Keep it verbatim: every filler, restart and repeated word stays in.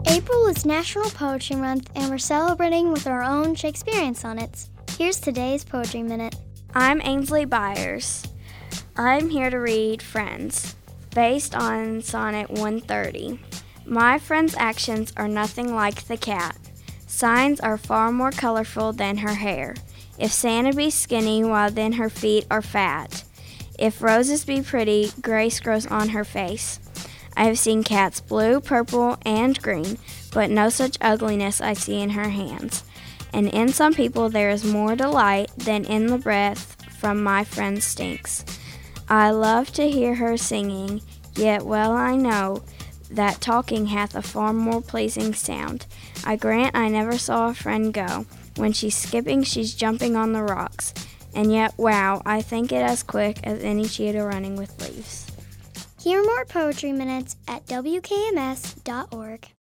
April is National Poetry Month, and we're celebrating with our own Shakespearean sonnets. Here's today's Poetry Minute. I'm Ainsley Byers. I'm here to read Friends, based on Sonnet one thirty. My friend's actions are nothing like the cat. Signs are far more colorful than her hair. If Santa be skinny, why then her feet are fat. If roses be pretty, grace grows on her face. I have seen cats blue, purple, and green, but no such ugliness I see in her hands. And in some people there is more delight than in the breath from my friend stinks. I love to hear her singing, yet well I know that talking hath a far more pleasing sound. I grant I never saw a friend go. When she's skipping, she's jumping on the rocks. And yet, wow, I think it as quick as any cheetah running with leaves. Hear more Poetry Minutes at W K M S dot org.